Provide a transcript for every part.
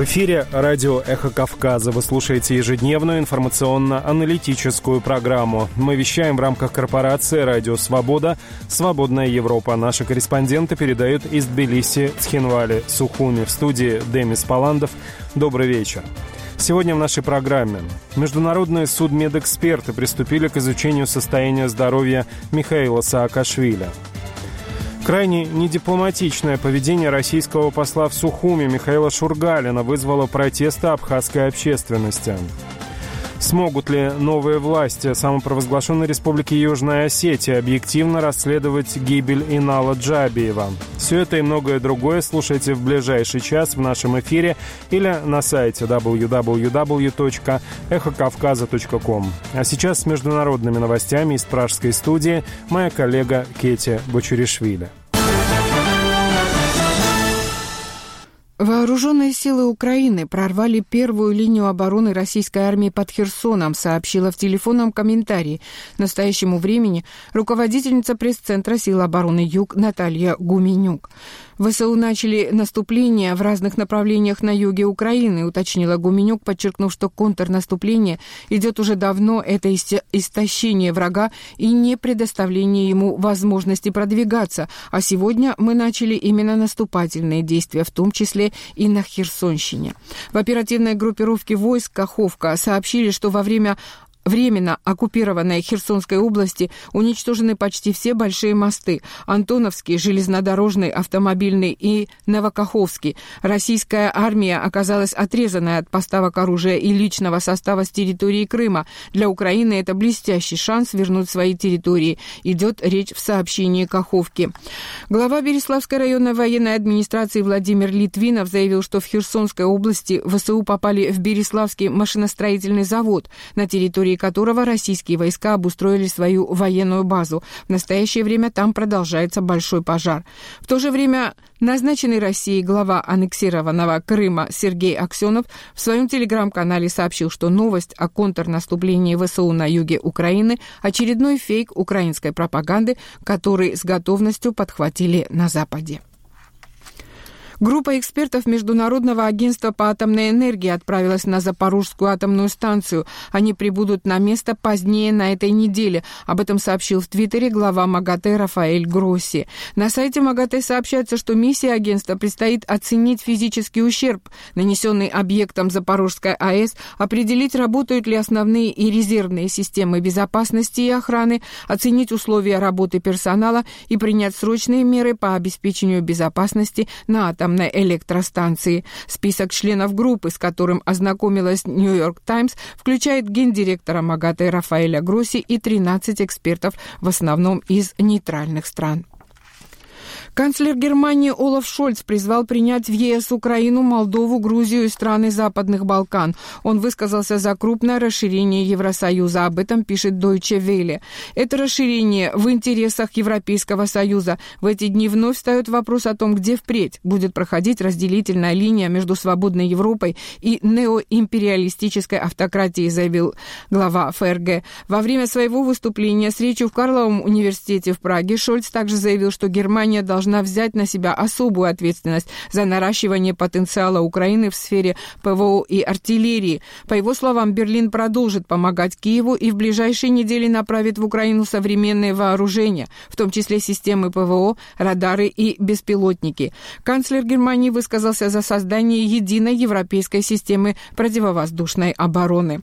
эфире радио «Эхо Кавказа». Вы слушаете ежедневную информационно-аналитическую программу. Мы вещаем в рамках корпорации «Радио Свобода», «Свободная Европа». Наши корреспонденты передают из Тбилиси, Цхинвали, Сухуми. В студии Демис Паландов. Добрый вечер. Сегодня в нашей программе международные судмедэксперты приступили к изучению состояния здоровья Михаила Саакашвили. Крайне недипломатичное поведение российского посла в Сухуми Михаила Шургалина вызвало протесты абхазской общественности. Смогут ли новые власти самопровозглашенной республики Южная Осетия объективно расследовать гибель Инала Джабиева? Все это и многое другое слушайте в ближайший час в нашем эфире или на сайте www.эхокавказа.ком. А сейчас с международными новостями из пражской студии моя коллега Кетя Бочуришвили. Вооруженные силы Украины прорвали первую линию обороны российской армии под Херсоном, сообщила в телефонном комментарии к настоящему времени руководительница пресс-центра сил обороны Юг Наталья Гуменюк. ВСУ начали наступление в разных направлениях на юге Украины, уточнила Гуменюк, подчеркнув, что контрнаступление идет уже давно, это истощение врага и не предоставление ему возможности продвигаться, а сегодня мы начали именно наступательные действия, в том числе и на Херсонщине. В оперативной группировке войск Каховка сообщили, что во время временно оккупированной Херсонской области уничтожены почти все большие мосты – Антоновский, железнодорожный, автомобильный и Новокаховский. Российская армия оказалась отрезанной от поставок оружия и личного состава с территории Крыма. Для Украины это блестящий шанс вернуть свои территории. Идет речь в сообщении Каховки. Глава Бериславской районной военной администрации Владимир Литвинов заявил, что в Херсонской области ВСУ попали в Бериславский машиностроительный завод, на территории которого российские войска обустроили свою военную базу. В настоящее время там продолжается большой пожар. В то же время назначенный Россией глава аннексированного Крыма Сергей Аксенов в своем телеграм-канале сообщил, что новость о контрнаступлении ВСУ на юге Украины – очередной фейк украинской пропаганды, который с готовностью подхватили на Западе. Группа экспертов Международного агентства по атомной энергии отправилась на Запорожскую атомную станцию. Они прибудут на место позднее на этой неделе. Об этом сообщил в Твиттере глава МАГАТЭ Рафаэль Гросси. На сайте МАГАТЭ сообщается, что миссии агентства предстоит оценить физический ущерб, нанесенный объектом Запорожской АЭС, определить, работают ли основные и резервные системы безопасности и охраны, оценить условия работы персонала и принять срочные меры по обеспечению безопасности на атомной электростанции. Список членов группы, с которым ознакомилась «Нью-Йорк Таймс», включает гендиректора МАГАТЭ Рафаэля Гросси и 13 экспертов, в основном из нейтральных стран. Канцлер Германии Олаф Шольц призвал принять в ЕС Украину, Молдову, Грузию и страны Западных Балкан. Он высказался за крупное расширение Евросоюза. Об этом пишет Deutsche Welle. Это расширение в интересах Европейского Союза. В эти дни вновь встает вопрос о том, где впредь будет проходить разделительная линия между свободной Европой и неоимпериалистической автократией, заявил глава ФРГ. Во время своего выступления с речью в Карловом университете в Праге Шольц также заявил, что Германия должна взять на себя особую ответственность за наращивание потенциала Украины в сфере ПВО и артиллерии. По его словам, Берлин продолжит помогать Киеву и в ближайшие недели направит в Украину современные вооружения, в том числе системы ПВО, радары и беспилотники. Канцлер Германии высказался за создание единой европейской системы противовоздушной обороны.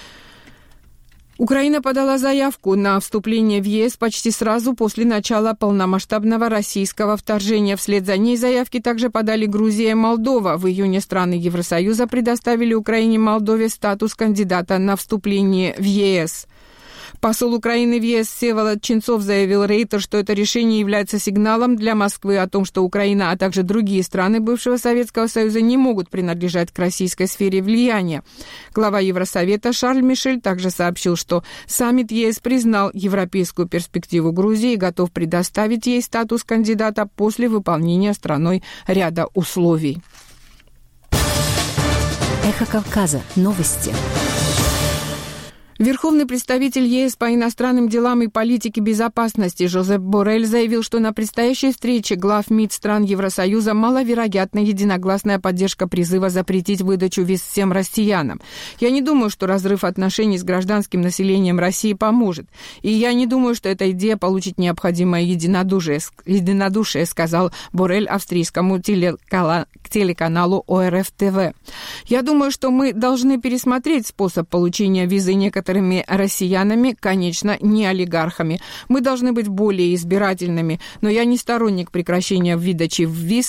Украина подала заявку на вступление в ЕС почти сразу после начала полномасштабного российского вторжения. Вслед за ней заявки также подали Грузия и Молдова. В июне страны Евросоюза предоставили Украине и Молдове статус кандидата на вступление в ЕС. Посол Украины в ЕС Всеволод Ченцов заявил Рейтер, что это решение является сигналом для Москвы о том, что Украина, а также другие страны бывшего Советского Союза не могут принадлежать к российской сфере влияния. Глава Евросовета Шарль Мишель также сообщил, что саммит ЕС признал европейскую перспективу Грузии и готов предоставить ей статус кандидата после выполнения страной ряда условий. Эхо Кавказа. Новости. Верховный представитель ЕС по иностранным делам и политике безопасности Жозеп Боррель заявил, что на предстоящей встрече глав МИД стран Евросоюза маловероятна единогласная поддержка призыва запретить выдачу виз всем россиянам. «Я не думаю, что разрыв отношений с гражданским населением России поможет. И я не думаю, что эта идея получит необходимое единодушие», сказал Боррель австрийскому телеканалу ОРФ ТВ. «Я думаю, что мы должны пересмотреть способ получения визы некоторыми россиянами, конечно, не олигархами. Мы должны быть более избирательными, но я не сторонник прекращения выдачи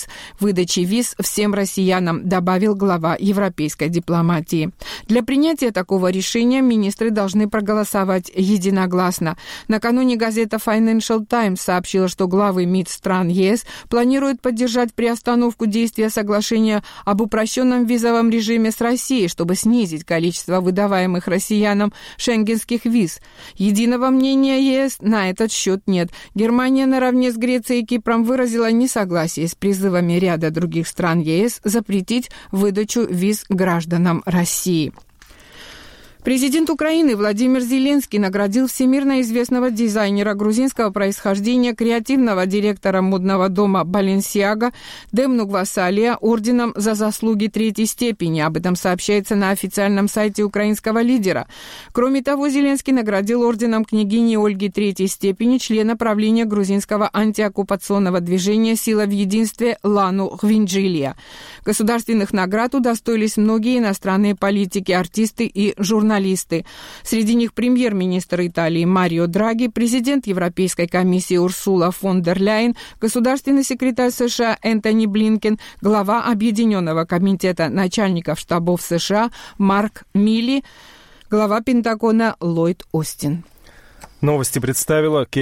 виз всем россиянам», добавил глава европейской дипломатии. Для принятия такого решения министры должны проголосовать единогласно. Накануне газета Financial Times сообщила, что главы МИД стран ЕС планируют поддержать приостановку действия соглашения об упрощенном визовом режиме с Россией, чтобы снизить количество выдаваемых россиянам шенгенских виз. Единого мнения ЕС на этот счет нет. Германия наравне с Грецией и Кипром выразила несогласие с призывами ряда других стран ЕС запретить выдачу виз гражданам России. Президент Украины Владимир Зеленский наградил всемирно известного дизайнера грузинского происхождения, креативного директора модного дома Balenciaga Демну Гвасалия орденом за заслуги 3-й степени. Об этом сообщается на официальном сайте украинского лидера. Кроме того, Зеленский наградил орденом княгини Ольги 3-й степени члена правления грузинского антиоккупационного движения «Сила в единстве» Лану Гвинджилия. Государственных наград удостоились многие иностранные политики, артисты и журналисты. Среди них премьер-министр Италии Марио Драги, президент Европейской комиссии Урсула фон дер Ляйен, государственный секретарь США Энтони Блинкен, глава Объединенного комитета начальников штабов США Марк Милли, глава Пентагона Ллойд Остин. Новости представила